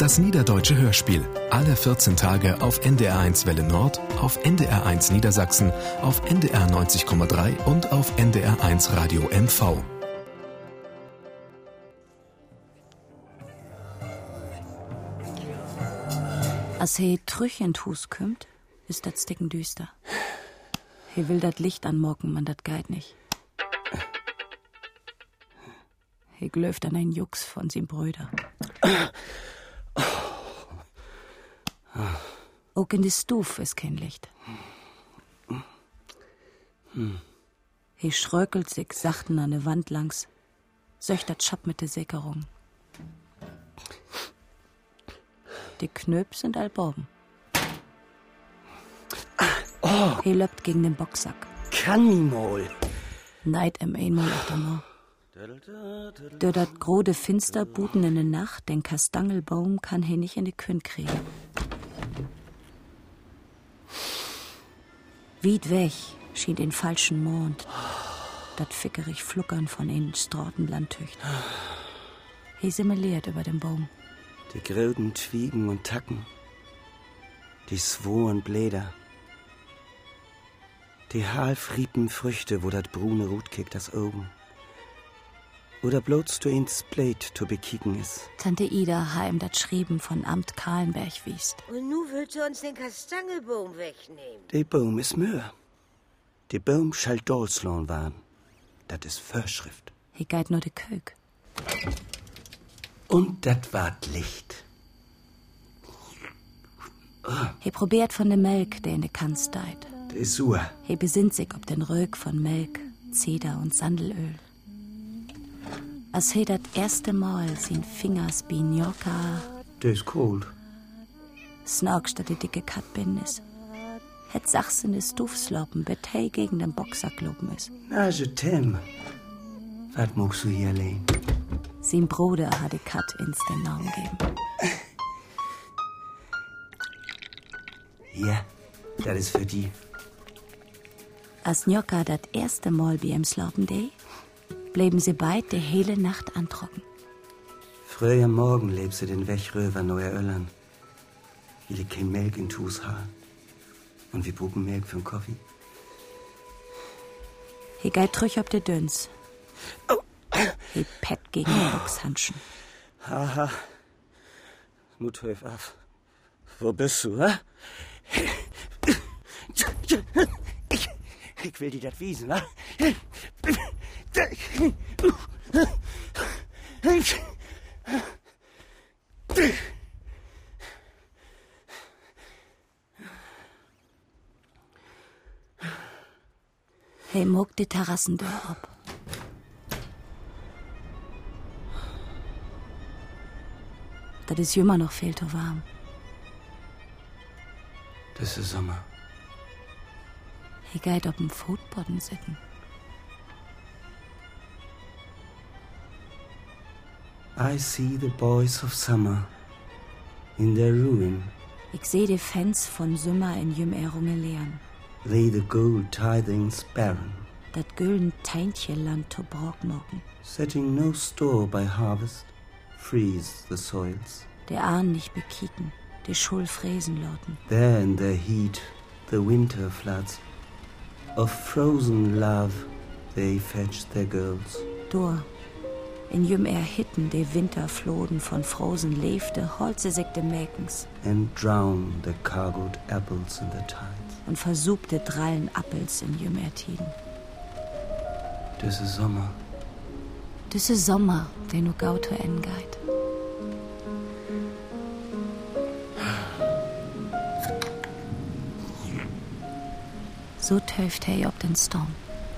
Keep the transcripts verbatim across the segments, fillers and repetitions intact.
Das Niederdeutsche Hörspiel. Alle vierzehn Tage auf N D R eins Welle Nord, auf N D R eins Niedersachsen, auf N D R neunzig Komma drei und auf N D R eins Radio M V. Als he trüch in Hus kümmt, ist dat sticken düster. He will dat Licht anmocken, man dat geit nicht. He glöft an ein Jux von sin Brüder. Auch in die Stuf ist kein Licht. He schröckelt sich sachten an der Wand langs, söchtert Schapp mit der Säckerung. Die Knöp sind allborben. Oh. He löppt gegen den Boxsack. Kann nie mal. Neid em einmal auf der Mau. Durch dat grode Finster buten in der Nacht, den Kastangelbaum kann he nicht in die Kün kriegen. Weit weg schien den falschen Mond, dat fickerig Fluckern von den Strautenlandtüchten. He simuliert über den Baum. Die gröden Twiegen und Tacken, die sworen Bläder, die halfriepen Früchte, wo dat brune Rut kickt das Augen. Oder bloß du ins Blät zu bekicken is. Tante Ida heim dat Schrieben von Amt Kahlenberg wiest. Und nu willst du uns den Kastangelbaum wegnehmen? Der Baum is Möhr. Der Baum schall Dolslohn waren. Dat is Vorschrift. He geit nur de Kök. Und dat ward Licht. Oh. He probiert von de Melk, der in de Kanz deit. De Sur. He besinnt sich ob den Rög von Melk, Zeder und Sandelöl. Als he dat erste Mal sin Fingers Binjorka. De is cold. Snorkst dat die dicke Katbin is. Het sachs in de Stufsloppen, bet he gegen den Boxsack lopen is. Na, je t'aime. Wat muckst du hier allein? Sin Bruder hat die Kat ins den Namen gegeben. Ja, das ist für die. Als Njokka dat erste Mal bei ihm slopen dei, bleiben sie beid die hele Nacht antrocken. Früh am Morgen lebt sie den Wechröver neuer Öllern. Wie kein Melk in Tus Haar. Und wir buchen Melk für den Kaffee. He geit trüch ob de Dünns. Oh. He pett gegen den Boxhandschen. Haha. Nu töf af. Wo bist du, hä? Ich, ich will dir das wiesen, wa? He muck die Terrassentür ab. Das ist immer noch viel zu warm. Das ist Sommer. He geht auf dem Fußboden sitzen. I see the boys of summer in their ruin. Ich seh die Fans von Sommer in Jümerunge leeren. They the gold tithings barren. Dat gülden Teintchenland to Brockmocken. Setting no store by harvest, freeze the soils. Der Ahn nicht bekicken, die Schul fräsen lauten. There in their heat, the winter floods. Of frozen love, they fetch their girls. Dor, in jüm erhitten de Winterfloden von frozen Leefte, holze sich de Mäkens. And drown the cargoed apples in the tides. Und versupte drallen Appels in jüm ertiden. Das ist Sommer. Das ist Sommer, den nu gaut zu enden geit. So töft he ob den Storm.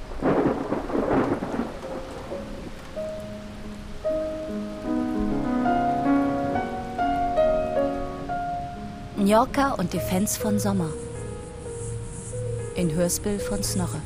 Njorka und die Fans von Sommer. In Hörspiel von Snorre.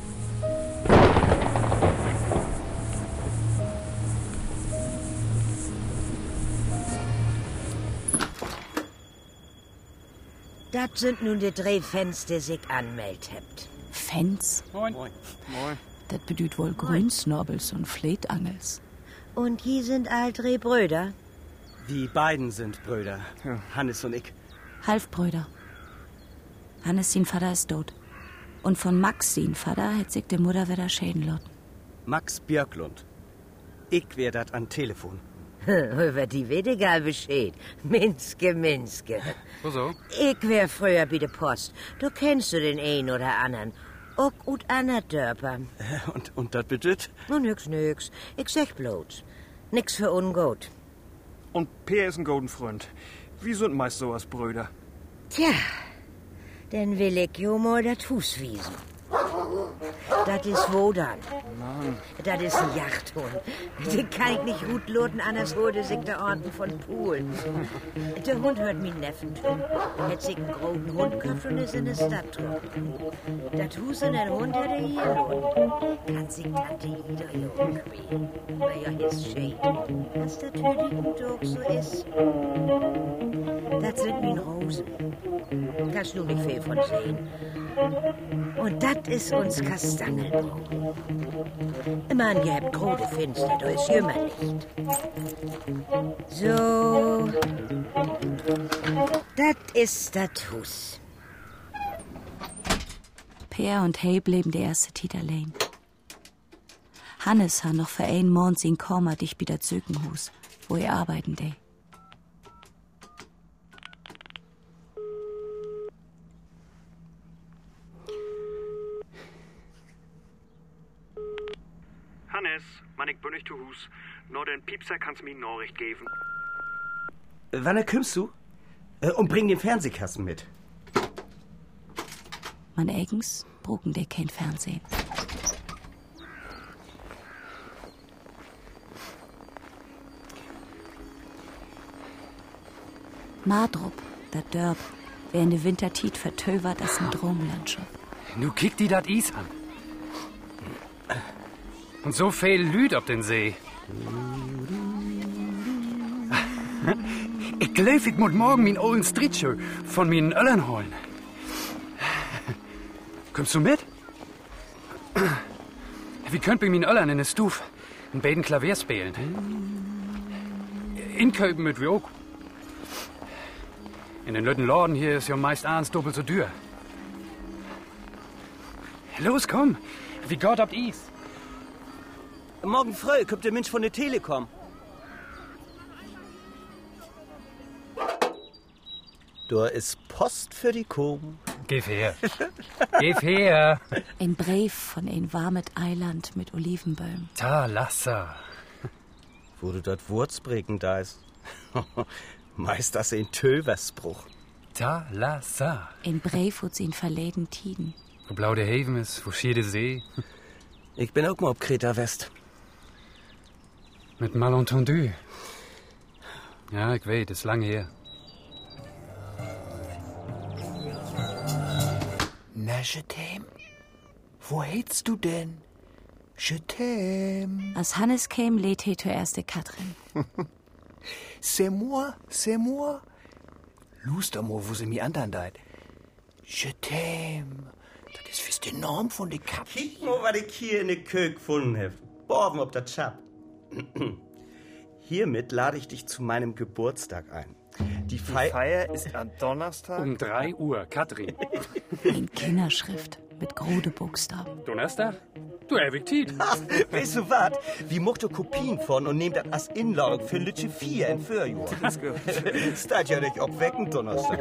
Das sind nun die drei Fans, die sich anmeldet habt. Fans? Moin. Moin. Moin. Das bedeutet wohl Grünsnorbels und Fleetangels. Und die sind all drei Brüder? Die beiden sind Brüder, ja. Hannes und ich. Halbbrüder. Hannes, sein Vater, ist tot. Und von Max, sein Vater, hat sich die Mutter wieder schäden lassen. Max Björklund. Ich wär dat an Telefon. Über die weniger Bescheid. Minske, Minske. Wieso? Ich wär früher bei der Post. Du kennst du den einen oder anderen. Auch und ander Dörper. Und, und das bedeutet? No, nix, nix. Ich sag bloß. Nix für ungut. Und Peer ist ein golden Freund. Wie sind meist so als Brüder? Tja, dann will ich jo mal das Hus wiesen. Das ist Wodan. Mann. Das ist ein Jachthund. Den kann ich nicht gut loten, anders holte sich der Orden von Polen. Der Hund hört mich Neffen tun. Hat sich einen großen Hund gekauft und ist in der Stadt getroffen. Das Hus und der Hund hat er hier loten. Kann sich Tante Ida hier umquälen. Weil ja ist schön, dass der Tüdigen doch so ist. Das sind meine Rosen. Kannst du nicht viel von sehen. Und das ist uns Kastangelbaum. Immerhin, ihr habt große Finster, da ist Jümmerlicht. So, das ist das Hus. Peer und Hey blieben die erste Zeit allein. Hannes hat noch für einen Monat sein Komma dicht bei der Zökenhus, wo er arbeiten de. Hannes, Mann, ich bin nicht zu Hus. Nur den Piepser kannst mir eine Nachricht geben. Wann kommst du? Äh, und bring den Fernsehkasten mit. Man eigens brugen de kein Fernsehen. Madrup, der Dörp, wer in der Wintertiet vertövert als ein Dromlandschaft. Nu kick die dat Is an. Und so viel Lüd auf den See. Ich glaub, ich muss morgen min olden Stritschuh von min Öllern holen. Kommst du mit? Wie könnt bei min Öllern in der Stuf ein beiden Klavier spielen? In Köpen mit wir auch. In den Lütten Laden hier ist ja meist eins doppelt so teuer. Los, komm. Wie Gott habt Is. Morgen früh kommt der Mensch von der Telekom. Da ist Post für die Kuh. Geh her. Geh her. Ein Brief von ein warmet Eiland mit Olivenbäumen. Ta lassa. Wo du dort Wurzbregen da ist. Meist das ein Töversbruch. Ta lassa. Ein Brief hat sie in verleden Tiden. Wo blau der Haven ist, wo schier der See. Ich bin auch mal auf Kreta West. Mit Malentendu. Ja, ich weiß, das ist lange her. Na, je t'aime. Wo hättest du denn? Je t'aime. Als Hannes käm, lädt he zuerst die Katrin. C'est moi, c'est moi. Lust amor, wo sie mi andern deit. Je t'aime. Das ist fürs den Norm von de Kapp. Kick mal, was ich hier in der Köh gefunden hab. Borben ob das Schab. Hiermit lade ich dich zu meinem Geburtstag ein. Die, Fei- Die Feier ist am Donnerstag? Um drei Uhr, Katrin. Ein Kinderschrift mit grode Buchstaben. Donnerstag? Du ewig Tiet. Weißt du was? Wie mocht du Kopien von und nehmt das als Inladung für Lütche vier in Fürjahr. Das ist gut. Statt ja nicht obwecken, Donnerstag.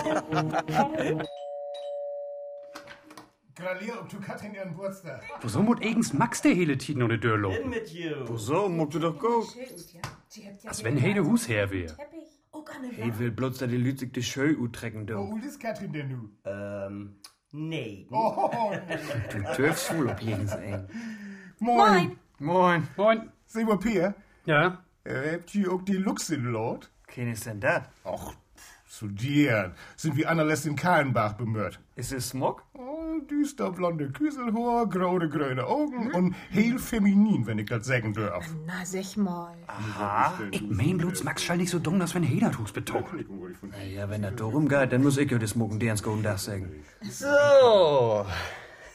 Gratuliere ob du Katrin ihren Geburtstag. Wieso muss eigens Max der hele Tiet noch ne Dörr loben? mit you. Wieso? Muss du doch go. Als wenn he de Hus her wär. Ich will bloß, dass die Leute sich die Scheu utrecken Wo dürfen. alt ist Katrin denn nu? Ähm, nee. Oh, Du dürfst wohl ob jeden sein. moin. Moin. Moin. Seh mal, Peer, Ja? äh, habt ihr auch die Lux in Lord? Wen ist denn das? Ach, studieren. Sind wie Annalässt in Kahlenbach bemört. Ist es Smog? Oh, düster blonde Küselhohr, graue grüne Augen und heel feminin, wenn ich das sagen darf. Na, sag mal. Ich mein bloß, Max schall nicht so dumm, dass wenn he dat Hus betont. Ja, wenn das darum geht, dann muss ich ja das Smogen dir ans Golden Dach sagen. So.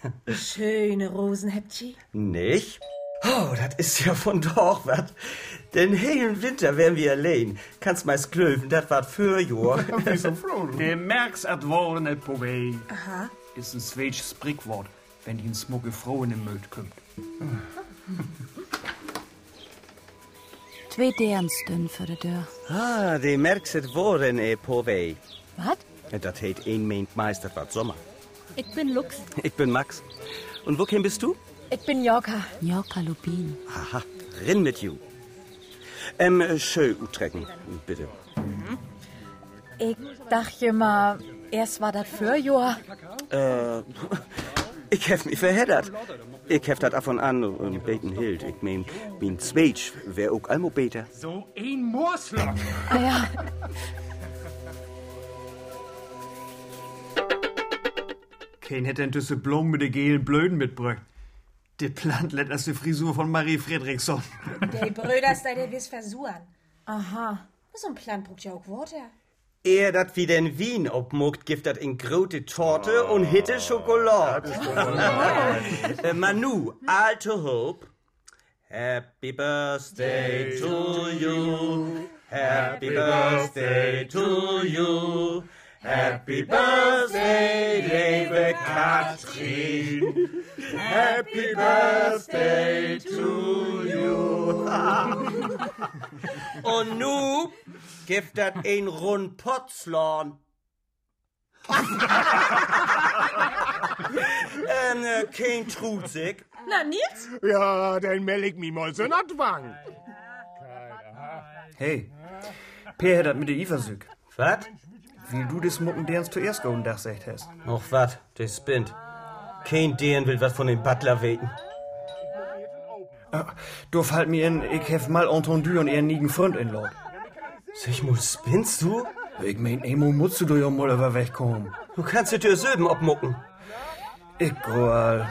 Schöne Rosen habt ihr. Nicht? Oh, das ist ja von doch, was? Den hellen Winter wären wir allein. Kannst meist klöven, das war für Jahr. Der merks at worden net på vej. Aha. Ist ein Schweiz Sprichwort, wenn die smucke Frau in den Möd kommt. Twee Deren stünden für die Tür. Ah, die merks het worden eh på vej. Was? Das heet een meent meist, das war Sommer. Ich bin Lux. Ich bin Max. Und wohin bist du? Ich bin Jorka. Jorka Lubin. Aha, rin mit you. Ähm, schön utrecken, bitte. Ich dachte immer, erst war das Vorjahr. Äh, ich hef mich verheddert. Ich hef dat af und an und beten hild. Ich mein, mein Zweitsch wär auch allmo beter. So ein Mooslock. Ah ja. Kein hätte denn diese Blumen mit den gelen Blöden mitbrückt. Der Plant lädt als die Frisur von Marie Fredriksson. Die Brüder ist der wiss versuchen. Aha. So ein Plan braucht ja auch Worte. Er dat wie den Wien obmuckt, gibt dat in grote Torte und hitte Schokolade. äh, Manu, alte Hope. Happy birthday to you. Happy birthday to you. Happy birthday, liebe Katrin. Happy birthday to you. Und nu gibt dat ein rund Potzlorn. ähm, äh, kein Trutzig. Na, Nils? Ja, dann meld ich mich mal so in Adwang. Hey, Per hat das mit der Iversück. Was? Wie du des Mucken derns zuerst gehen Dach sagt hast. Och wat, das spinnt. Kein deren will was von dem Butler weten. Ah, du fällt mir in, ich hef mal entendu und er nigen Freund in Lord. Sag mal, spinnst du? Ich mein, emo musst du doch ja mal über wegkommen. Du kannst dir dir Söben obmucken. Ich groll.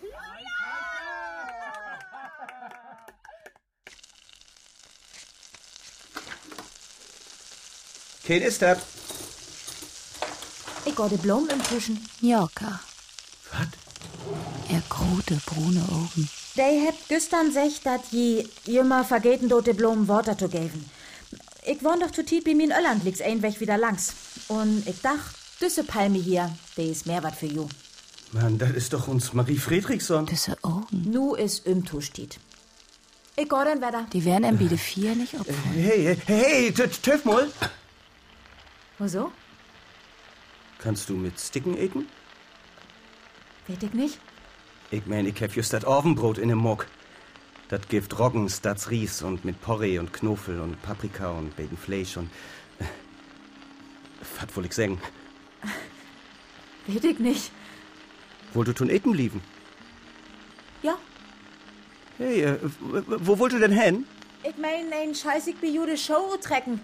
Kein ist dat? Ich geh die Blumen im Tischen. Jorka. Was? Er grote brune Augen. Die hat gestern gesagt, dass je jümmer vergeten dort die Blumen Worte zu geben. Ich wohn doch zu tief bei mir in Irland, liegt's ein Weg wieder langs. Und ich dach, diese Palme hier, die ist mehr wat für you. Mann, das ist doch uns Marie Fredriksson. Diese Augen. Nu ist im Tusch steht. Ich geh dann weiter. Die werden em Bide vier nicht opfern. Hey, hey, hey, töff mal. Wieso? Kannst du mit Sticken eten? Weet ich nicht. Ich mein, ich hab just dat Orvenbrot in dem Mock. Dat gibt Roggens, das Ries und mit Porree und Knofel und Paprika und beten Fleisch und... Äh, was wohl ich sagen? Weet ich nicht. Wohl du tun eten liefen? Ja. Hey, äh, wo wollt du denn hin? Ich mein, ein scheißig bei Jude Show trecken.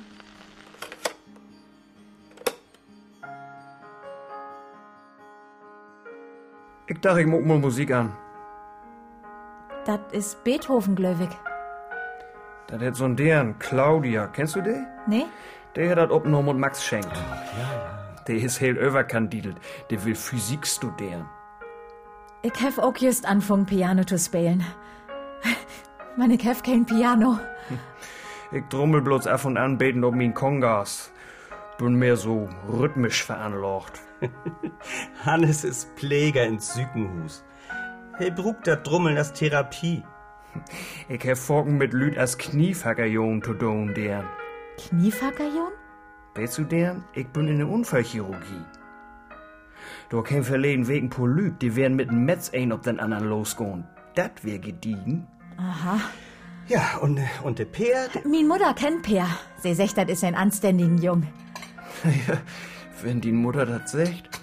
Ich dachte, ich muck mal Musik an. Das ist Beethoven, glöwig. Das hat so ein deren, Claudia, kennst du den? Nee? Der hat das opgenommen und Max schenkt. Oh, ja, ja. Der ist heel überkandidelt. Der will Physik studieren. Ich hef auch just anfangen, Piano zu spielen. Man, ich hef kein Piano. Ich drummel bloß af und an beten ob min Kongas. Bin mehr so rhythmisch veranlagt. Hannes ist Pfleger ins Sükenhus. Hey, brugt dat Drummeln als Therapie. Ich hef Forken mit Lüd als Kniefackerjon zu tun, deren. Kniefackerjon? Weißt du deren? Ich bin in der Unfallchirurgie. Du kein verleden wegen Polyp, die werden mit dem Metz ein ob den anderen losgehen. Dat wär gediegen. Aha. Ja, und, und der Peer... Min Mutter kennt Peer. Sie sagt, das ist ein anständigen Jung. Ja, wenn die Mutter das sagt.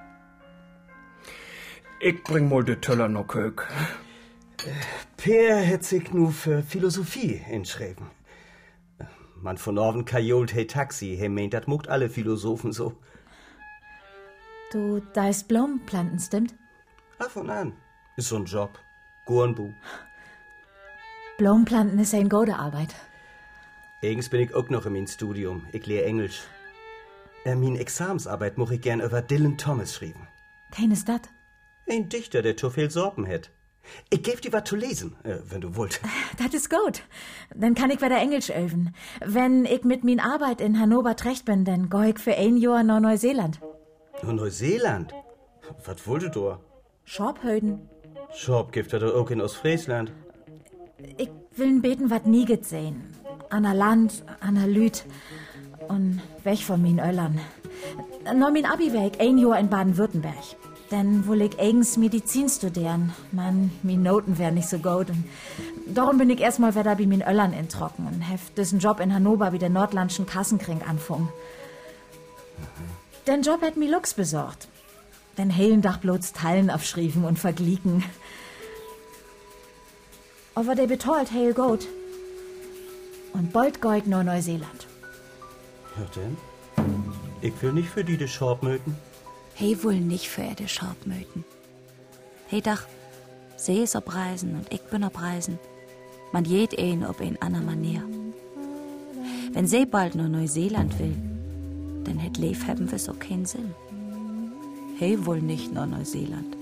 Ich bring mal de Töller noch Kök. Peer hätt sich nu für Philosophie entschrieben. Man von Orven kajolt hey Taxi, hey meint, dat muckt alle Philosophen so. Du deist Blumenplanten, stimmt? Af und an. Ist so ein Job. Gurnbu. Blumenplanten ist eine gute Arbeit. Eigens bin ich auch noch im Studium. Ich lehr Englisch. Äh, min Examensarbeit moch ich gern über Dylan Thomas schreiben. Kein ist dat? Ein Dichter, der zu viel Sorben hat. Ich geb dir was zu lesen, äh, wenn du wollt. Das ist gut. Dann kann ich wieder Englisch üben. Wenn ich mit min Arbeit in Hannover trecht bin, dann geh ich für ein Jahr nach Neuseeland. Nur Neuseeland? Was wollt ihr da? Schorphöden. Schorb gibt er auch in Ostfriesland. Ich will beten, wat nie get sehen. An der Land, an der Lüt und weg von min Öllern. Noch min Abi wär ich ein Jahr in Baden-Württemberg. Dann will ich eigens Medizin studieren. Mann, min Noten wär nicht so gut. Und darum bin ich erstmal wieder bei min Öllern in Trocken und hef diesen Job in Hannover wie der nordlandschen Kassenkring anfangen. Mhm. Den Job hat mi Lux besorgt. Den hellen Dach bloß Teilen aufschrieben und verglieken. Aber der betreut heil gut. Und bald geh ich nach Neuseeland. Ja denn? Ich will nicht für die de Schorb möten. He wohl nicht für er de Schorb möten. He dach, sie is ob Reisen und ich bin ob Reisen. Man jed ein ob ein ander Manier. Wenn sie bald nach Neuseeland will, dann hätt Leif haben wir's auch keinen Sinn. He wohl nicht nach Neuseeland.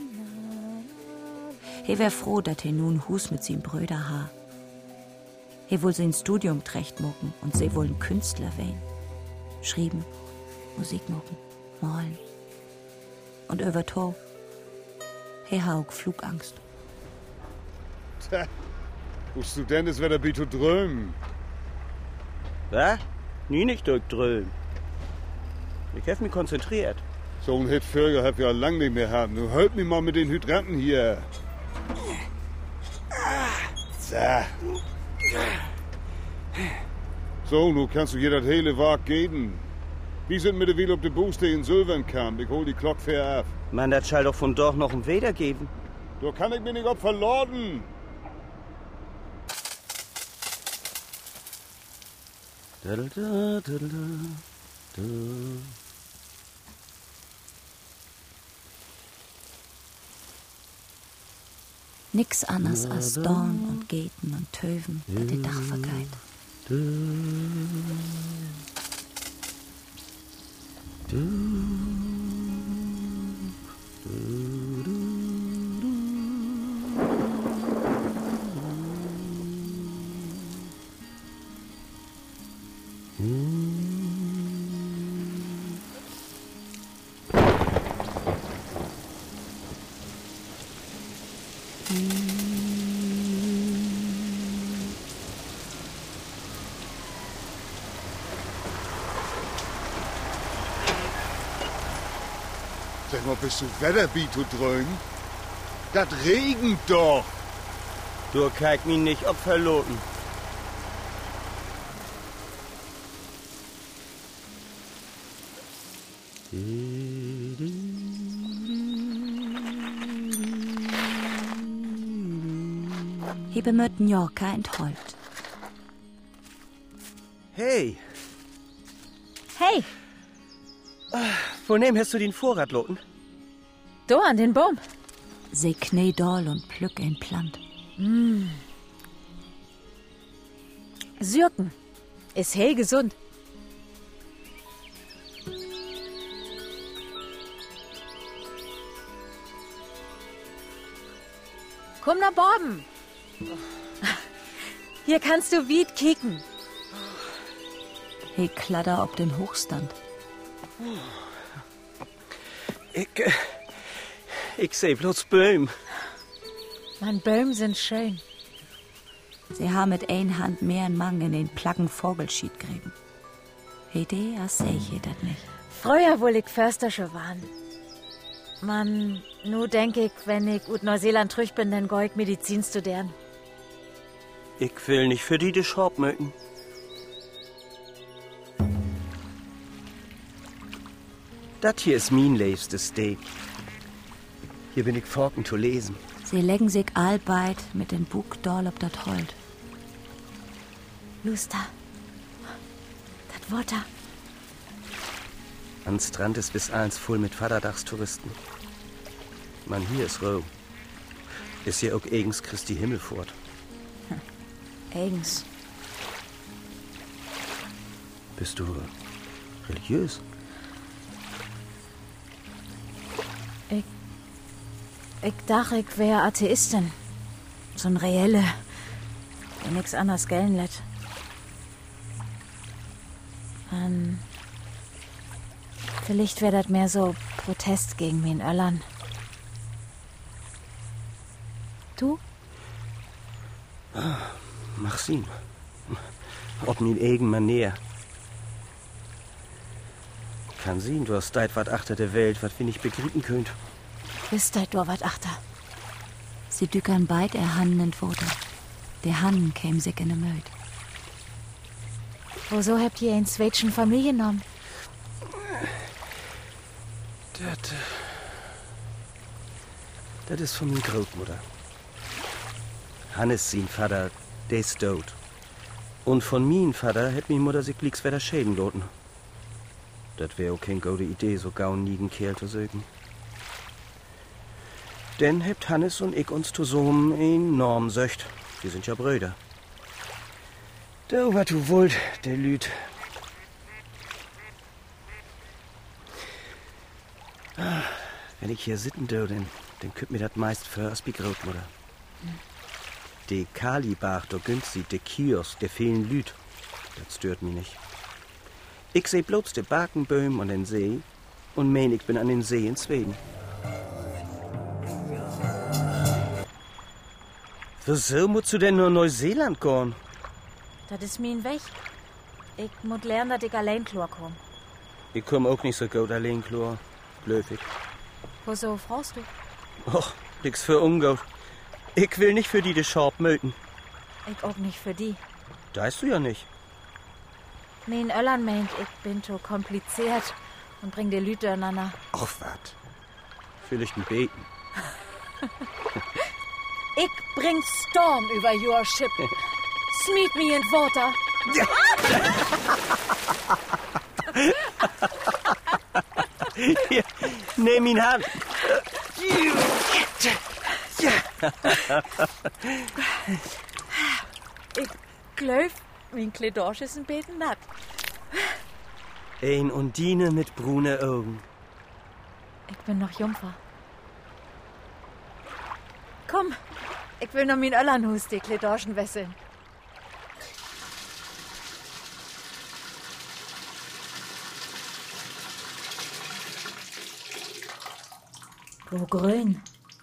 He wär froh, dat he nun Hus mit sin Brüder ha. He wohl sein Studium trecht mucken und sie wollen Künstler wein. Schrieben, Musik mucken, malen. Und über to, he ha auch Flugangst. Tja, wo Student ist, wer da bitte drömen. Was? Nie nicht durchdröhnen. Ich hab mich konzentriert. So ein Hitvögel hab ich ja lang nicht mehr haben. Nun halt mich mal mit den Hydranten hier. So. So, nun kannst du hier das hele Wag geben. Wie sind mit der Wiel auf der Booster in Sylvan kam? Ich hol die Glock fair ab. Man, das schall doch von dort noch ein Weder geben. Da kann ich mir nicht ob verladen. Da, da, da, da, da. Nix anders als Dorn und Geten und Töven, dat de Dach vergeit. Sag mal, bist du Wetterbi zu dröhnen? Das regnet doch. Du kack mich nicht ob verloten. Hebe möten Yorka entholt. Hey. Hey. Von wem hast du den Vorrat loten? Do an den Baum. Se knee doll und plück ein Plant. Mm. Sürken. Ist hell gesund. Komm nach Borben. Hier kannst du Wied kicken. He kladder ob den Hochstand. Ich, äh, ich seh bloß Böhm. Mein Böhm sind schön. Sie haben mit ein Hand mehr en Mang in den Plaggen Vogelschied gräben. Hede, as seh ich dat nicht. Früher wohl ich Förstersche waren. Man, nu denk ich, wenn ich ut Neuseeland trüch bin, dann geh ich Medizin studieren. Ich will nicht für die de Schorb mögen. Dat hier ist mein leifstes Steak. Hier bin ich forken zu lesen. Sie legen sich allbeid mit dem Bug doll ob dat Holt. Luster. Dat Water. An Strand ist bis eins voll mit Vaterdachtstouristen. Man, hier ist Rom. Ist hier auch eigens Christi Himmelfahrt. Hm. Eigens. Bist du religiös? Ich, ich dachte, ich wäre Atheistin. So ein reelle, der nix anderes gelten lässt. Ähm, vielleicht wäre das mehr so Protest gegen mich in Öllern. Du? Ah, mach's ihn. Ob min eigen Manier. Kann sehen, du hast deit wat achter der Welt, wat wir nicht begrieben könnt. Wisst deit du wat achter? Sie dückern beid er Hannen in Foto. Der Hannen käm sich in de Möd. Wieso habt ihr ein Zweitschen Familie genommen? Das... Das ist von min Großmutter. Hannes, sein Vater, der ist tot. Und von min Vater hätt min Mutter sich glicks wieder schäden loten. Das wär auch keine gute Idee, so gaun nigen Kerl zu sögen. Denn hebt Hannes und ich uns zusammen enorm söcht. Wir sind ja Brüder. Der wat du wollt, der Lüd. Ah, wenn ich hier sitten do, denn, dann könnt mir das meist für als Großmutter. Hm. De Kalibach, der günstig, de Kiosk, der fehlen Lüd. Das stört mich nicht. Ich seh bloß de Barkenböhm und den See und mein, ich bin an den See in Schweden. Wieso musst du denn nur Neuseeland gehen? Das ist mein Weg. Ich muss lernen, dass ich allein klarkomme. Ich komm auch nicht so gut allein klar, glaub ich. Wieso fragst du? Och, nix für ungut. Ich will nicht für die de Schorb möten. Ich auch nicht für die. Da hast du ja nicht. Mein Öllern meint, ich bin zu kompliziert und bring die Lüte durcheinander. Ach, wat? Vielleicht ein Beten. Ich bring Storm über your ship. Smeet me in water. Hier, nehm ihn an. Ich glaub, mein Kleidorsch ist ein bisschen natt. Ein Undine mit brune Augen. Ich bin noch Jungfer. Komm, ich will noch mein Öllernhus, die Kleidorschen wesseln. Wo grün?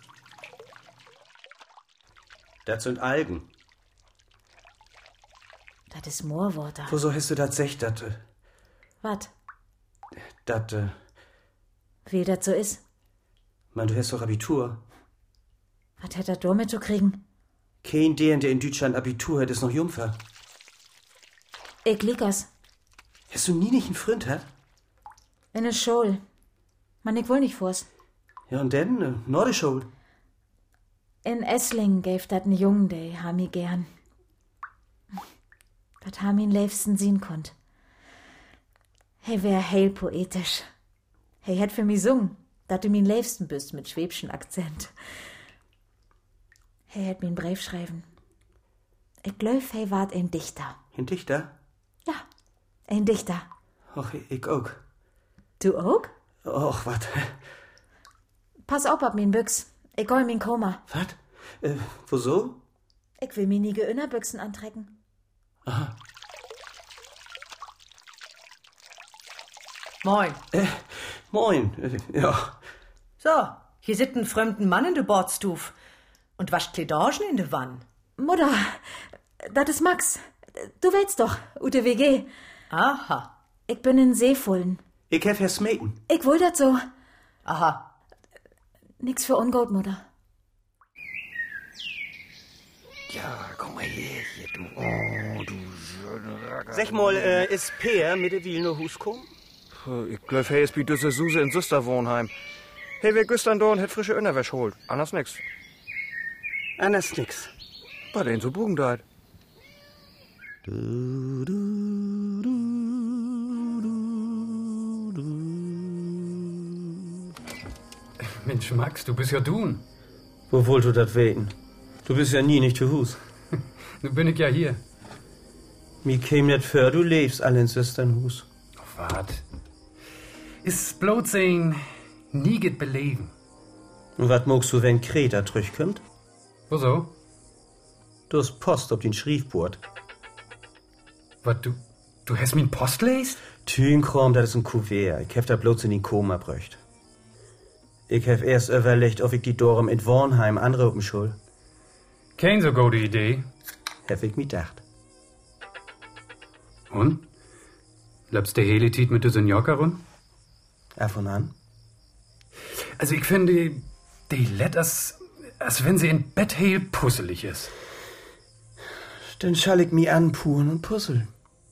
Das sind Algen. Das ist Moorwater. Wieso hast du das gesagt, dat... Was? Dat... Äh, Wie das so ist? Man, du hast doch Abitur. Was hätt er damit zu kriegen? Kein der, der in Deutschland Abitur hat, ist noch Jungfer. Ich liegers. Hast du nie nicht einen Freund, hä? In der Schule. Man, ich will nicht vors. Ja, und denn? Äh, Nordischol. In Esslingen gäf dat n Jungen, der ha mi gern. Dat ha mi in liebsten sehen konnt. He wär heil poetisch. He hätt für mi sungen, dat du min liebsten bist mit schwäbschen Akzent. He hätt mi n Brief schreiben. Ich glaub, he wart ein Dichter. Ein Dichter? Ja, ein Dichter. Och, ich auch. Du auch? Och, wat? Pass auf ab min Büchs. Ich geh in min Koma. Wat? Äh, wieso? Ich will mir nie Innerbüchsen antrecken. Aha. Moin. Äh, moin. Äh, ja. So, hier sitzt ein fremden Mann in de Bordstuf und wascht Kleidorschen in de Wann. Mutter, das ist Max. Du weißt doch, Ute W G. Aha. Ich bin in Seefullen. Ich hef Herr Smeten. Ich will das so. Aha. Nix für ungut, Mutter. Ja, komm mal her, hier, du. Oh, du schöne Racker. Sag mal, äh, ist Peer mit der Wielner Hus kommen? Ich glaub, hey, ist wie düsse Suse in Süsterwohnheim. Hey, wer gestern da und hätt frische Innerwäsche holt. Anders nix. Anders nix. Bei denen so Bugendeit. Du, du, du, du, du. Mensch, Max, du bist ja dun. Wo wollt du das weten? Du bist ja nie nicht zu Hus. Nun bin ich ja hier. Mir käm net für, du lebst alle in Süsternhus. Wat? Ist bloß ein nie get beleben. Und wat mogst du, wenn Kreta zurückkommt? Wieso? Du hast Post ob den Schriefbord. Was, du, du hast mir Post lest? Tünkram, das ist ein Kuvert. Ich hab da bloß in den Koma bröcht. Ich hab erst überlegt, ob ich die Dorem in Wornheim anrufen soll. Kein so gute Idee. Hab ich mir gedacht. Und? Lebst der hele Tiet mit der Senjorka run? Ab und an. Also ich finde, die lädt als, als wenn sie in Bett heel puzzelig ist. Dann schall ich mi anpuren und puzzeln.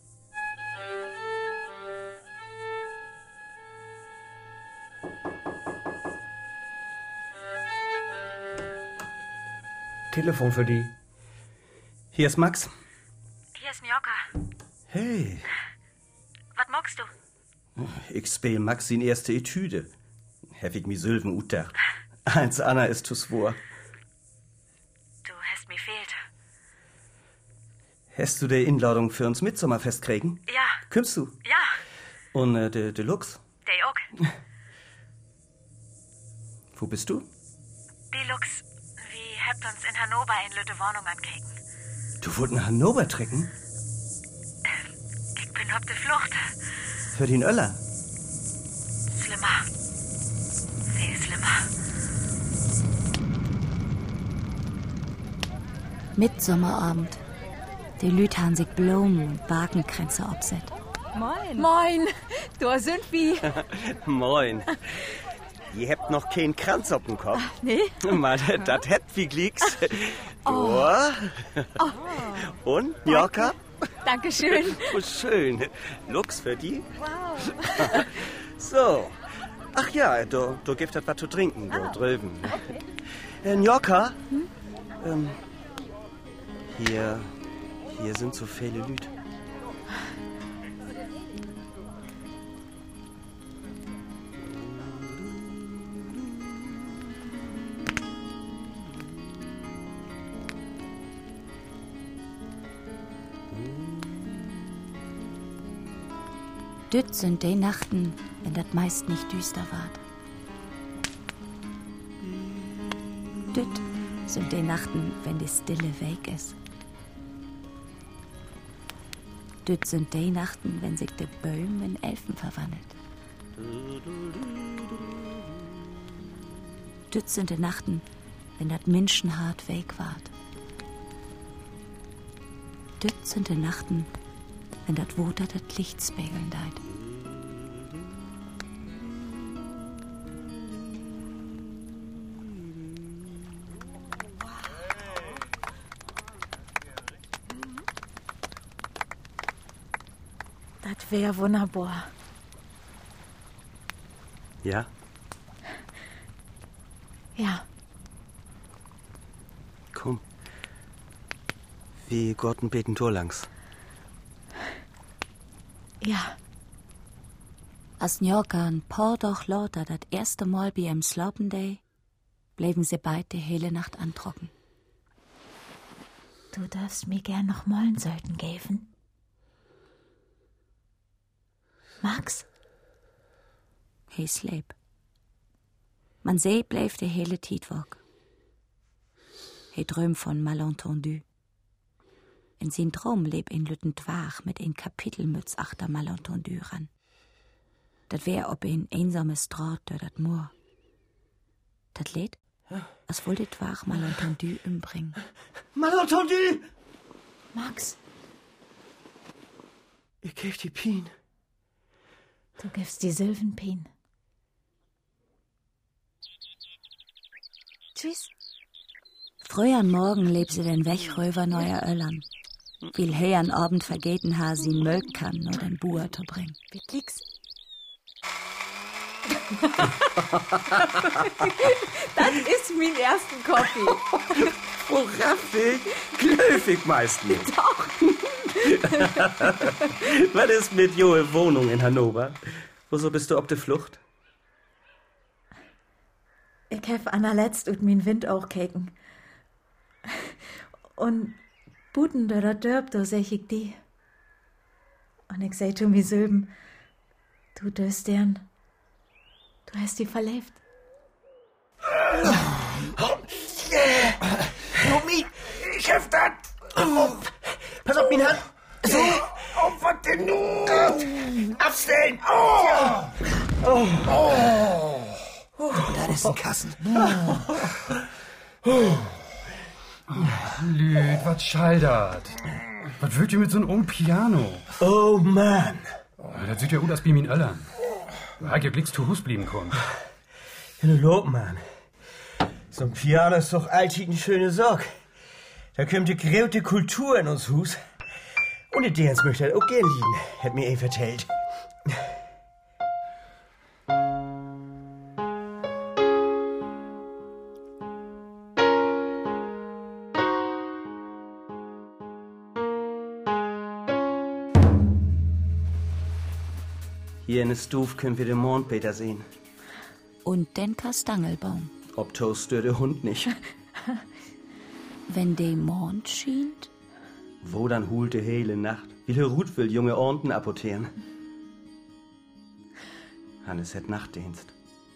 Telefon für die. Hier ist Max. Hier ist Njoka. Hey. Was magst du? Ich spiel Max sin erste Etüde. Hab ich mi Sylven utdacht. Eins Anna ist zu swor. Du hast mir fehlt. Hast du die Inladung für uns Mitsommerfest kriegen? Ja. Kümmst du? Ja. Und äh, de, de Lux? Der auch. Wo bist du? Die Lux. Wir habt uns in Hannover in Lütte Wohnung ankriegen. Du wollt nach Hannover trecken? Ich bin auf der Flucht. Für den Öller? Schlimmer. Viel schlimmer. Mitsommerabend. Die Lüt han sich Blumen und Bakenkränze abset. Moin. Moin. Da sind wir. Moin. Ihr habt noch keinen Kranz auf dem Kopf. Nee? Mal, das hätt wie Glicks. Oh. Oh. Und, Njoka? Dankeschön. Oh, schön. Lux für die? Wow. So. Ach ja, du, du gibst das was zu trinken, du ah. drüben. Okay. Äh, Njoka? Hm? Ähm, hier, hier sind so viele Lüt. Düt sind die Nachten, wenn das meist nicht düster ward. Düt sind die Nachten, wenn die Stille weg ist. Düt sind die Nachten, wenn sich der Böhm in Elfen verwandelt. Düt sind die Nachten, wenn das Menschenhart weg ward. Düt sind die Nachten, wenn dat Woter dat Licht spiegeln deit. Das wär wunderbar. Ja? Ja. Komm. Wie Gorten beten Tor langs. Ja. Als Njoka ein paar Doch lauter das erste Mal bei ihm slopen day, bleiben sie beide die hele Nacht antrocken. Du darfst mir gern noch mollen sollten geben. Max? He sleep. Man seh bleef die hele Tiet wach. He dröm von Malentendu. In sin Traum leb in Lütten Twach mit ein Kapitelmütz achter Malentendu ran. Dat wär ob ein einsames Draht durch dat Moor. Dat lädt, als wollte Twach Malentendu umbringen. Malentendu! Max? Ich geb die Pien. Du gibst die Sylvenpien. Tschüss. Früh an Morgen lebt sie den Wechröver neuer Öllern. Will he an Abend vergeten ha sie Mölk kann oder den Buer zu bringen. Wie klick's? Das ist mein ersten Kaffee. Oh, raffig, glöfig meistens. Doch. Was ist mit Joe Wohnung in Hannover? Wieso bist du auf der Flucht? Ich hab Anna letzt und min Wind auch keken. Und Buten da da dörb, da seh ich die. Und ich seh zu mir Sylben, du döst deren, du hast die verlebt. Nomi, Ich heft das! Oh, pass auf, meine Hand! So! Oh, was denn nun? Abstellen! Oh! Oh! Oh! Oh, das ist ein Kassen. Lüd, was schaldert? Was wollt ihr mit so einem old Piano? Oh, Mann. Oh, das sieht ja gut aus wie mein Öllern. Da ja glicks zu Hus blieben kommt. Ja, nu lob, Mann. So ein Piano ist doch alltid eine schöne Sorg. Da kommt die große Kultur in uns Hus. Und die Dance möchte halt auch gern liegen, hat mir eh vertellt. Hier in der Stuf können wir den Mond besser sehen. Und den Kastangelbaum. Ob Toast stört der Hund nicht. Wenn der Mond schient? Wo dann hult de hele Nacht? Wie der Ruth will junge Ornten apportieren. Hannes hat Nachtdienst.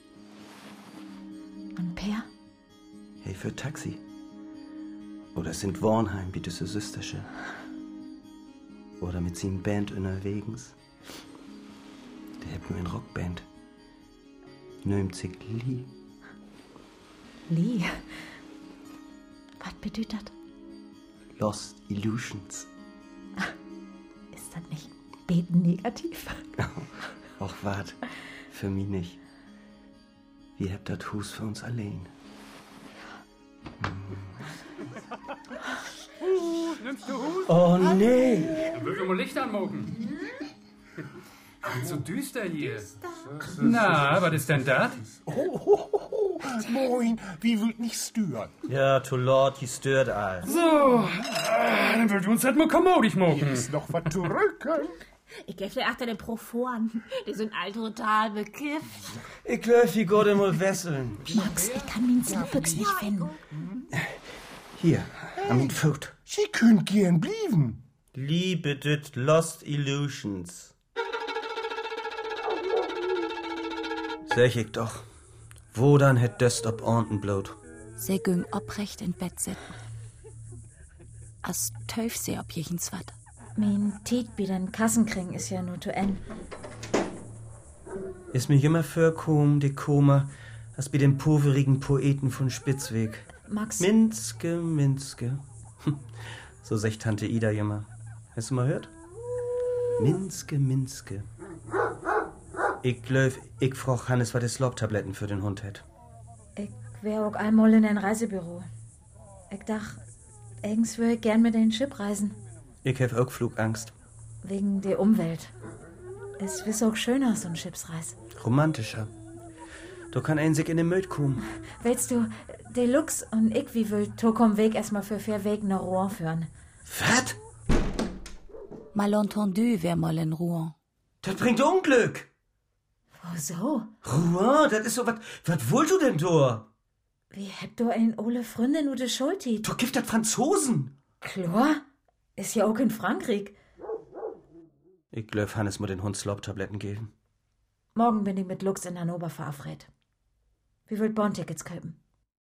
Und Per? Hey, für Taxi. Oder sind Wornheim, wie das Süstersche. Oder mit seinem Band unterwegs. Der hat nur eine Rockband. Nömt sich Lee. Lee? Was bedeutet das? Lost Illusions. Ist das nicht beten negativ? Och, wart. Für mich nicht. Wir habt das Hus für uns allein. Uh, nimmst du Hus? Oh, nee. Dann will ich mal Licht anmoken. So düster hier. Na, was ist denn das? Oh, oh, oh, oh. Moin, wie wollt nicht stören? Ja, to Lord, die stört all. So, äh, dann wird uns das mal kommodig moken. Hier ist noch was zu rücken. Ich geb dir achter den Proforen. Die sind all total bekifft. Ich glaub, wie Gott mal wesseln. Max, ich kann meinen Zipbüchs nicht finden. Hier, am mein Foot. Sie könnt gern blieben. Liebe dit Lost Illusions. Sag ich doch. Wo dann hätt das ob Ornten blot? Sie ging obrecht in Bett sitten. As töf sie ob jechens wat. Mein Tiet bei den Kassenkring ist ja nur zu N. Ist mir immer vorkommen, die Koma, als bei den poverigen Poeten von Spitzweg. Max. Minske, Minske. So sagt Tante Ida immer. Hast du mal gehört? Minske, Minske. Ich glaub, ich frag Hannes, was es Lobtabletten für den Hund hat. Ich wär auch einmal in ein Reisebüro. Ich dach, eigens würde ich gern mit den Schiff reisen. Ich hab auch Flugangst. Wegen der Umwelt. Es ist auch schöner, so ein Schiffsreis. Romantischer. Du kann ein sich in den Möd kommen. Willst du, Deluxe und ich, wie will Tokom Weg erstmal für vier Weg nach Rouen führen? Was? Malentendu wär mal in Rouen. Das bringt Unglück. Wieso? Rouen, das ist so was. Was wollt du denn, Tor? Wie habt du ein ole Freundin oder Schulti? Du gibt das Franzosen. Klar, ist ja auch in Frankreich. Ich glaub, Hannes muss den Hund Slop-Tabletten geben. Morgen bin ich mit Lux in Hannover verabredet. Wie wollt Bahntickets kaufen?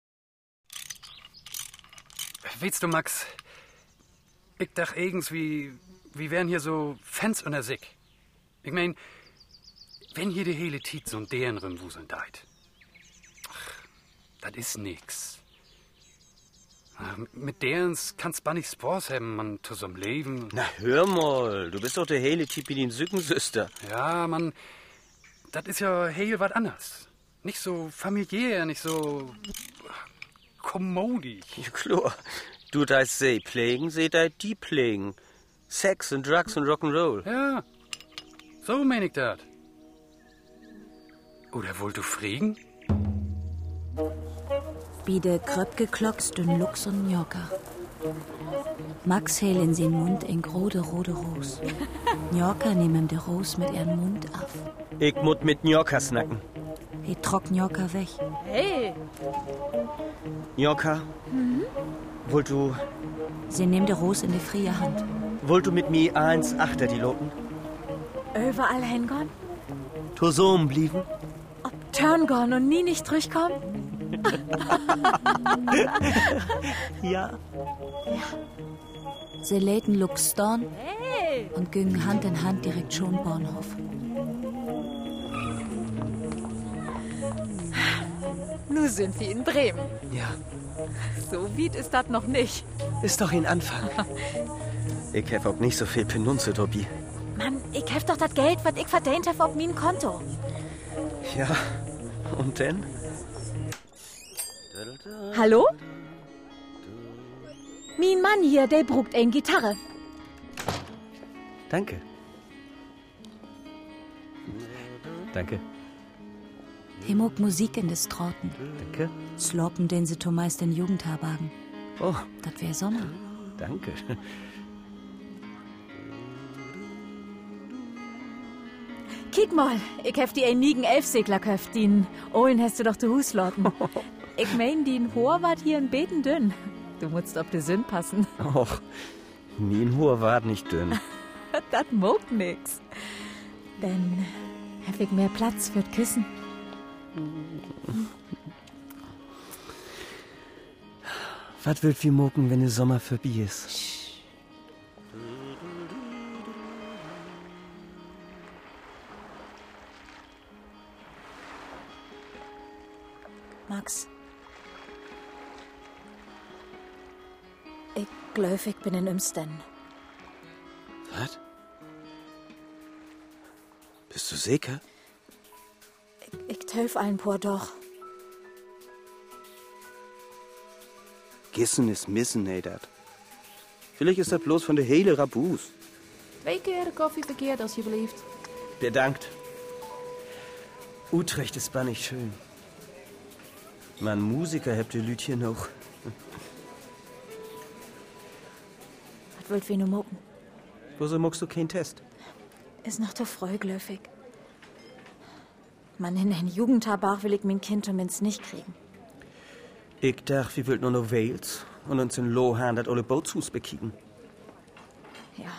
Weißt du, Max, ich dach eigens, wie, wie wären hier so Fans unter sich. Ich mein, wenn hier die hele Tiet so ein deren rumwuseln deit. Ach, das ist nix. Ach, mit derens kannst du nicht Spaß haben, man, zu so'm Leben. Na, hör mal, du bist doch der hele Tiet wie den Sückensüster. Ja, man, das ist ja heel was anderes. Nicht so familiär, nicht so kommodisch. Ja, klar. Du deist sie pflegen, sie deit die pflegen. Sex und Drugs und Rock'n'Roll. Ja, so mein ich dat. Oder wollt du friegen? Bide Kröpke klockst und Lux und Njoka. Max hält in sen Mund ein grode rote Ros. Njoka nehm ihm de Ros mit ihren Mund ab. Ich mut mit Njoka snacken. He trock Njoka weg. Hey! Njoka, Mhm. wollt du... Sie nehm de Ros in de frie Hand. Wollt du mit mir eins achter die Loten? Überall hingehen? Tosom blieben? Ob Turn gone und nie nicht durchkommen? Ja. Ja. Sie läden Luxstorn hey. und gingen Hand in Hand direkt schon Bahnhof. Nun sind wir in Bremen. Ja. So weit ist das noch nicht. Ist doch ein Anfang. Ich hab auch nicht so viel Penunze, Tobi. Mann, ich hab doch das Geld, was ich verdient hab, auf meinem Konto. Ja, und denn? Hallo? Mein Mann hier, der brugt eine Gitarre. Danke. Danke. He mag Musik in des Trauten. Danke. Sloppen, den sie zumeist in Jugendherbergen. Oh. Das wär Sommer. Danke. Kick mal, ich hab die einigen Elfsegler köft, den Ohlen hast du doch zu Hus loten. Ich mein, den Hoher wart hier ein Beten dünn. Du musst auf die Sinn passen. Och, mein Hoher wart nicht dünn. Das mogt nix. Dann hab ich mehr Platz für Küssen. Was wird wir moken, wenn der Sommer vorbei ist? Max. Ich glaub, ich bin in Imsten. Was? Bist du sicher? Ich, ich töf ein paar doch. Gissen ist missen, hey, dat. Vielleicht ist das bloß von der hele Rabus. Twee keer de koffie verkeerd, alsjeblieft. Bedankt. Utrecht ist bannig schön. Man Musiker habt ihr Lüt hier noch. Was wollt wir nur mucken? Wieso muckst du keinen Test? Ist noch zu früh, glöfig. Man, in ein Jugendherberg will ich mein Kind zumindest nicht kriegen. Ich dachte, wir wollten nur noch Wales und uns in Lohan das alle Bootshus bekicken. Ja.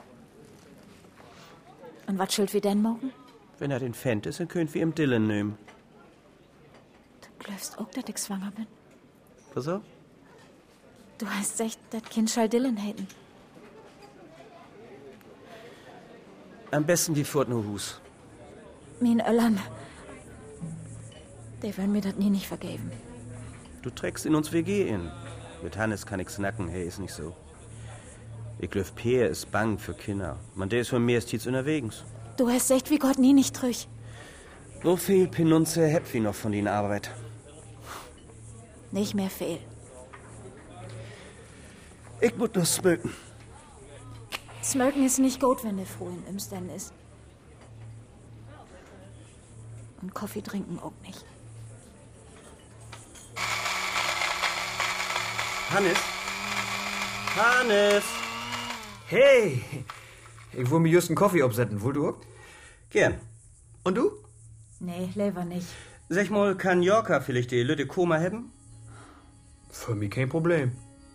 Und was schuld wir denn morgen? Wenn er den Fendt ist, dann könnt wir ihm Dillen nehmen. Du glaubst auch, dass ich schwanger bin? Wieso? Du hast echt, das Kind soll Dillen hätten. Am besten wie fort nur Hus. Mein Öllern. Die werden mir das nie nicht vergeben. Du trägst in uns W G in. Mit Hannes kann ich snacken, hey, ist nicht so. Ich glaub, Peer ist bang für Kinder. Man, der ist von mir stets unterwegs. Du hast echt wie Gott nie nicht trüch. So viel Penunze habt wie noch von den Arbeit. Nicht mehr viel. Ich muss noch smöken. Smöken ist nicht gut, wenn der froh in Imsten ist. Und Kaffee trinken auch nicht. Hannes? Hannes! Hey! Ich will mir just einen Kaffee absetzen, wohl du? Gern. Und du? Nee, lieber nicht. Sag mal, kann Jorka vielleicht die Lütte Koma haben? Für mich kein Problem.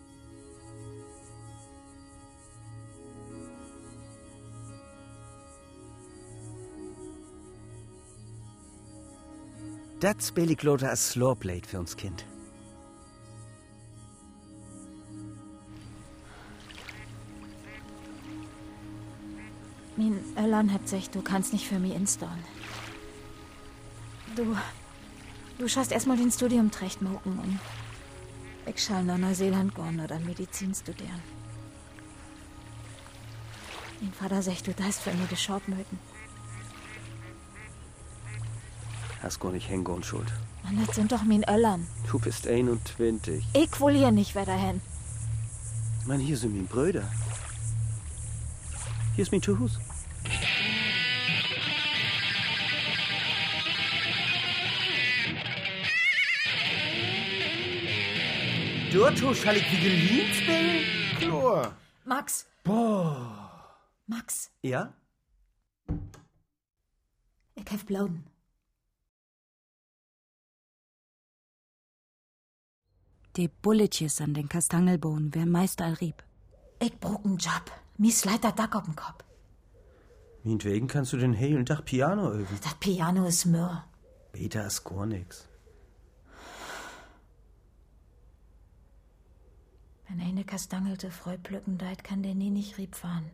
Das spiel ich Lothar als Slowblade für uns Kind. Mein Öllern hat gesagt, du kannst nicht für mich installen. Du, du schaust erstmal den Studium trecht moken und ich schall nach Neuseeland gehen oder Medizin studieren. Mein Vater sagt, du darfst für mich geschaut mögen. Hast gar nicht hängen und schuld. Mann, das sind doch mein Öllern. Du bist einundzwanzig. Ich will hier nicht weiter hin. Mann, hier sind meine Brüder. Hier ist mein Tuhus. Dort schall ich wie geliehen spielen? Chlor. Max. Boah. Max. Ja? Ich hab Blauden. Die Bulletjes an den Kastangelbohnen wär meist all rieb. Ich brauch einen Job. Mies Leiter Dack auf dem Kopf. Meinetwegen kannst du den hellen Tag Piano üben. Das Piano ist Mörr. Beta ist gar nix. Wenn eine kastangelte Freu plücken deit, kann der nie nicht rieb fahren.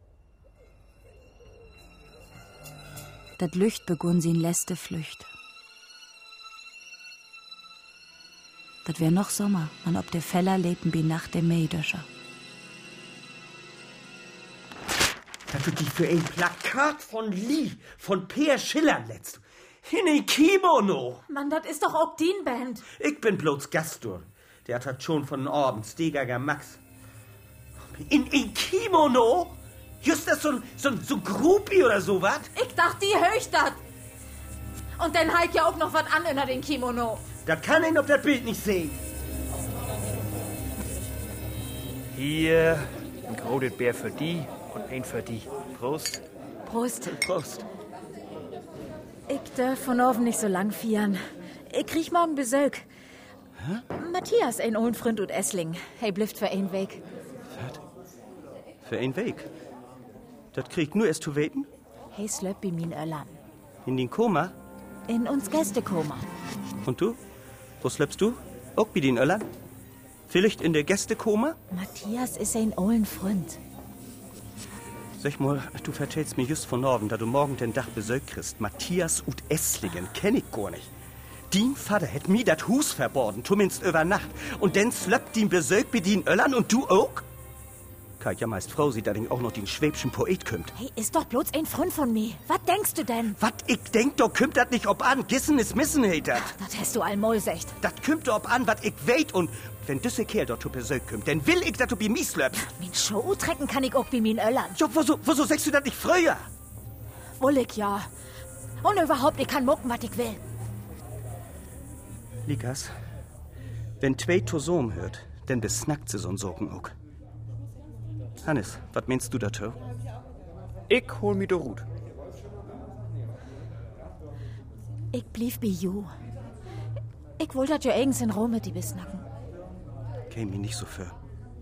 Dat Lücht begunn sin letzte Flücht. Dat wär noch Sommer, man ob der Feller lebten wie Nacht der Mähdöscher. Das wird dich für ein Plakat von Lee, von Peer Schiller letzt. In ein Kimono. Mann, das ist doch auch din Band. Ich bin bloß Gastur. Der hat schon von Abends, Stegager Max. In ein Kimono? Just das so ein, so ein, so Groupie oder so was? Ich dachte, die höcht dat. Und dann halt ja auch noch was an unter den Kimono. Da kann ich auf das Bild nicht sehen. Hier, ein großes Bär für die und ein für die. Prost. Prost. Prost. Ich darf von oben nicht so lang fieren. Ich krieg morgen Besök. Hä? Matthias, ein olden Freund und Essling. Hey, blifft für ein Weg. Was? Für ein Weg? Das kriegt nur erst zu weten? Hey, slöpp bei min Öllern. In den Koma? In uns Gästekoma. Und du? Wo slöpst du? Auch bei den Öllern? Vielleicht in der Gästekoma? Matthias ist ein olden Freund. Sag mal, du vertellst mir just von Norden, da du morgen den Dach Besök kriegst. Matthias und Esslingen kenn ich gar nicht. Din Vater hätt mir dat Hus verboten, zumindest über Nacht. Und dann slöppt din Besök bei den Öllern und du auch? Kalt ja meist Frau sieht, da den auch noch den schwäbschen Poet kümmt. Hey, ist doch bloß ein Freund von mir. Was denkst du denn? Was ich denk, doch kümmt dat nicht ob an. Gissen ist missen, hatert. Das hast du allmol secht. Dat kümmt doch ob an, wat ich weet. Und wenn düsse Kerl dort zu Besök kümmt, dann will ich, dat du bei mir slöpst. Min Show trecken kann ich auch bei min Öllern. Jo, wieso, wieso sagst du das nicht früher? Woll ich ja. Und überhaupt, ich kann mucken, was ich will. Likas, wenn zwei Tosom hört, dann besnackt sie so'n Socken auch. Hannes, was meinst du dazu? Ich hol mi do Rut. Ich blieb bei you. Ich wollte dat jo eigens in Rom mit die besnacken. Käm mir nicht so für.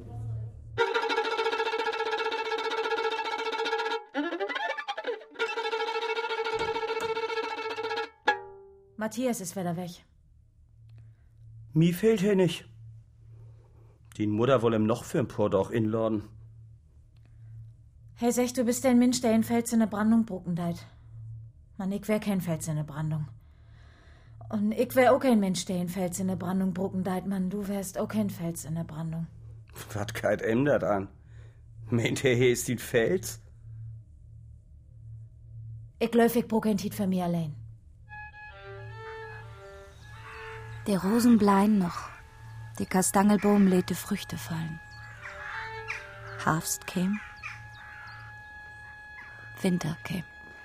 Matthias ist wieder weg. Mi fehlt hier nicht. Die Mutter woll ihm noch für ein Pordach inladen. Hey, sech, du bist ein Mensch, der in Fels in der Brandung brucken deit. Man, ich wär kein Fels in der Brandung. Und ich wär auch kein Mensch, der in Fels in der Brandung brucken deit, Mann. Du wärst auch kein Fels in der Brandung. Was kalt ändert an? Meint er, hier ist die Fels? Ich läuf, ich bruck ein Tiet für mir allein. Der Rosen bleien noch. Die Kastangelbaum lädt die Früchte fallen. Herbst käm. Winter käm.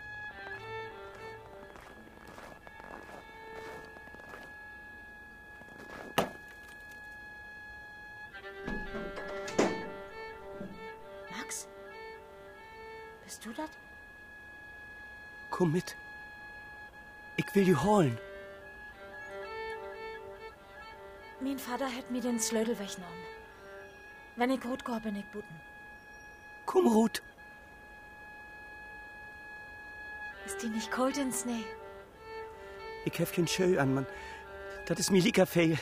Max? Bist du das? Komm mit. Ich will die holen. Mein Vater hat mir den Slödel weggenommen. Wenn ich gut gehe, bin ich buten. Komm, Ruth. Ist die nicht kalt in Schnee? Ich hef kein Schö an, Mann. Das ist mir Likafehl.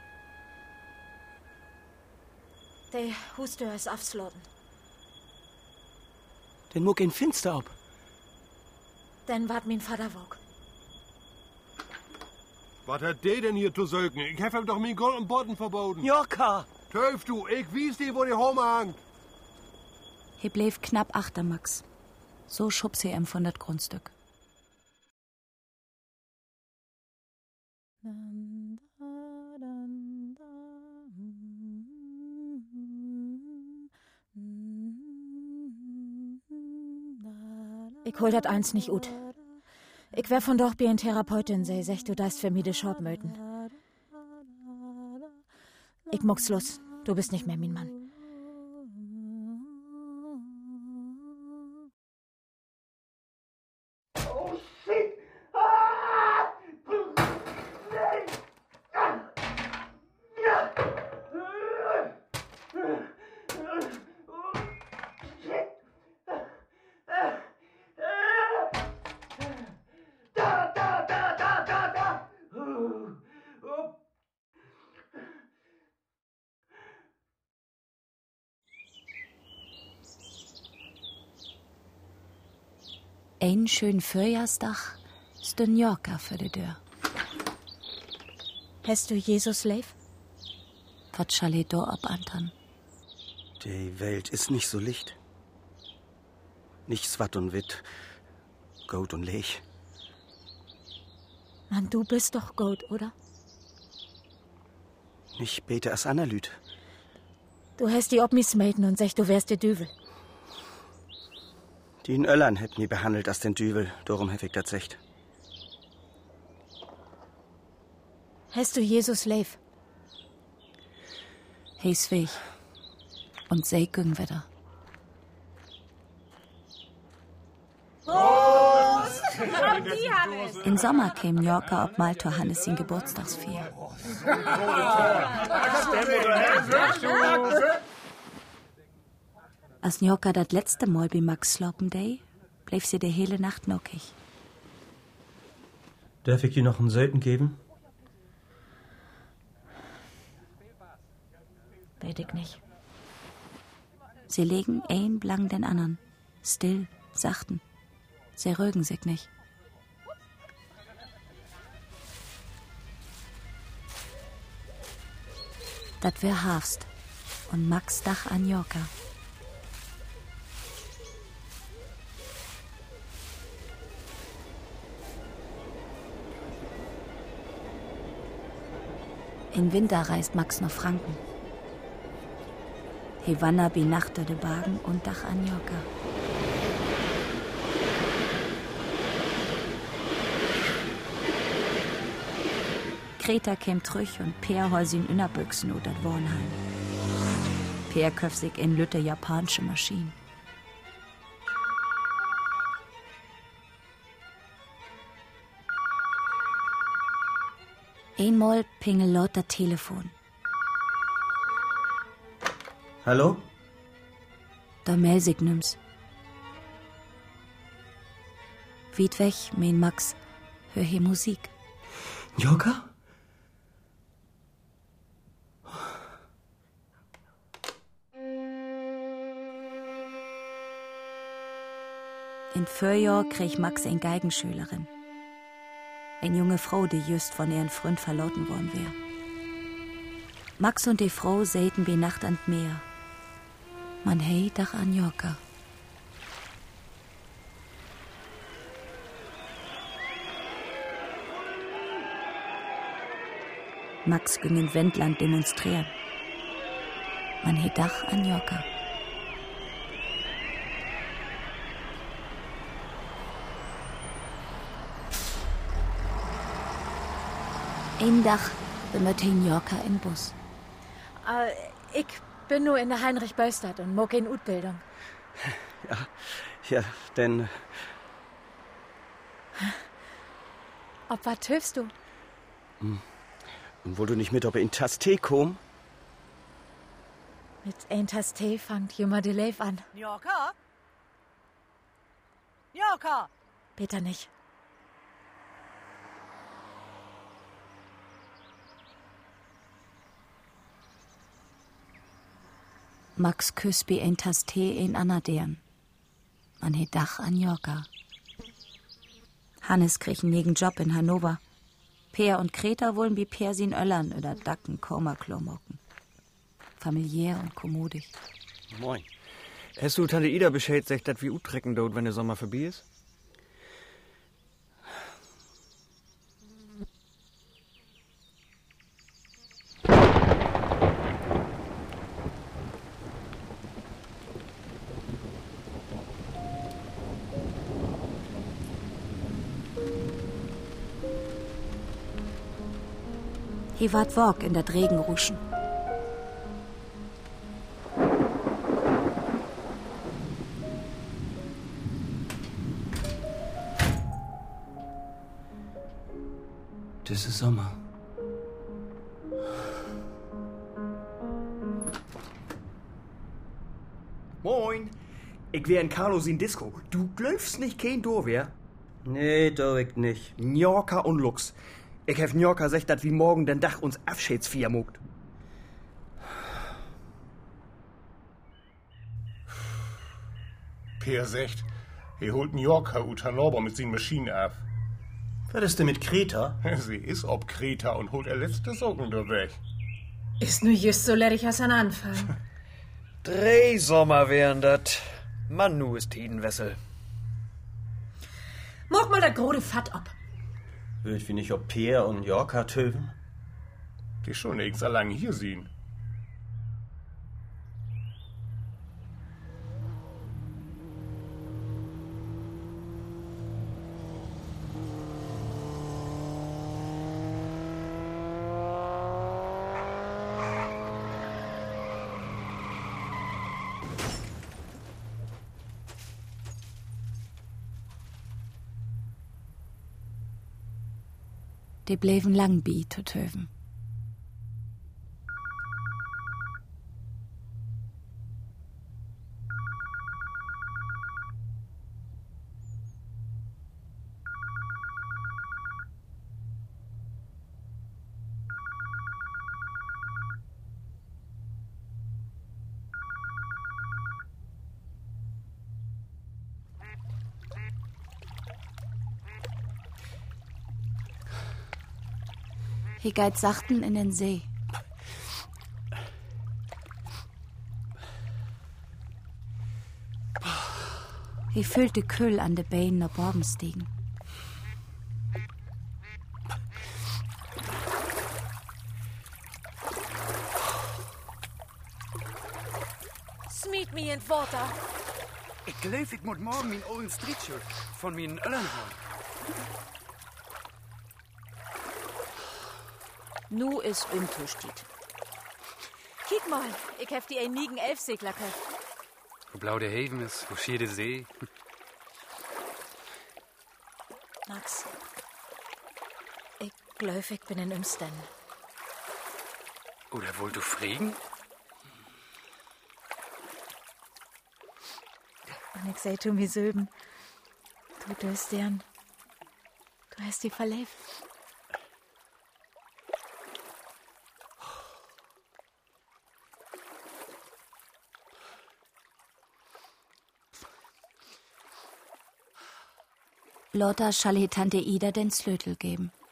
Der Hustür ist aufsloten. Den muck in Finster ab. Dann wart mein Vater wog. Was hat der denn hier zu sögen? Ich hab ihm doch mein Gold und Boden verboten. Jokka! Töf du, ich wies dir, wo die Home hangt. He bleef knapp achter Max. So schub sie ihm von dat Grundstück. Ich hol dat eins nicht ut. Ich wär von doch bi en Therapeutin, sei sech, du deist für mi de Schorb möten. Ich muck's los, du bist nicht mehr mein Mann. Einen schönen Frühjahrsdach ist ein Yorker für die Tür. Hast du Jesus lief? Was soll ich da abantern? Die Welt ist nicht so licht. Nicht swat und wit, Gold und Lech. Mann, du bist doch gut, oder? Nicht bete als Analyt. Du hast die ob mich smeten und sech, du wärst der Düvel. Die in Öllern hätten die behandelt als den Düvel, darum hef ich das secht. Hast du Jesus lief? He's weg. Und sei güng wieder. Im Sommer käm Yorker ob Maltor Hannes in Geburtstagsfeier. Als Yorker das letzte Mal bei Max slopen day, bleib sie die hele Nacht nockig. Darf ich dir noch einen Söten geben? Weet ich nicht. Sie legen ein blang den anderen. Still, sachten. Sie rügen sich nicht. Dat wär Herbst und Max Dach an Yorker. Im Winter reist Max nach Franken. He wandert bi Nacht de Bagen und Dach an Yorker. Greta käm trüch und Peer hol sie in Innerbüchsen oder dat Wohnheim. Peer köpft sich in lütte japanische Maschinen. Einmal pingel laut das Telefon. Hallo? Da mel sich nimm's. Weit weg, mein Max, hör he Musik. Yorker? In Vierjahr krieg Max eine Geigenschülerin. Eine junge Frau, die just von ihren Freund verlauten worden wär. Max und die Frau säten wie Nacht an Meer. Man hey Dach an Yorker. Max ging in Wendland demonstrieren. Man hey Dach an Yorker. Ein Dach bemüht in Yorker in Bus. Äh, ich bin nur in der Heinrich Böllstadt und mag in Utbildung. Ja, ja, denn... Ob was hilfst du? Hm. Und wo du nicht mit ob in Tasté komm? Mit ein Tasté fangt jemand de Leif an. Yorker? Yorker! Peter nicht. Max küsst bi ein Tasté in Anadern. Man het Dach an Yorker. Hannes krieg einen negen Job in Hannover. Peer und Greta wollen bi Persin Öllern oder Dacken Kormaklomocken. Familiär und kommodig. Moin. Hast du Tante Ida Bescheid sagt, dass wir utrecken dort, wenn der Sommer vorbei ist? Hier wart Wog in dat Regenruschen. Das ist Sommer. Moin. Ich wär in Carlos in Disco. Du glöfst nicht kein Dorwehr? Nee, do ich nicht. Njorka und Lux. Ich hef Njorka sagt, dass wie morgen den Dach uns Abschiedsfeier mogt. Peer sagt, Er holt New Yorker ut Hannover mit seinen Maschinen ab. Was ist denn mit Kreta? Sie ist ob Kreta und holt er letzte Socken da weg. Ist nu just so lärig als ein Anfang. Drei Sommer wären dat. Mann, nu ist Tidenwessel. Mach mal das grode Fett ab. Wird wie nicht ob Peer und Yorker töven? Die schon nix allang hier sehen. Die bleven lang bi te töven. He geht sachten in den See. He fühlt de Kühl an de Beinen op Borben stiegen. Smiet me in Water. Ich glaub, ich muss morgen mein olden Streetshirt von meinen Öllern holen. Nu is umtoestiet. Kiek mal, ik heb die eenigen Elfsegler gekauft. Wo blau der Haven ist, wo schier der See. Max, ich glaub, ich bin in Umsten. Oder wollt du fragen? Und ich seh zu mir Söben, du döst deren, du hast die verlebt. Lothar schall he Tante Ida den Slötel geben.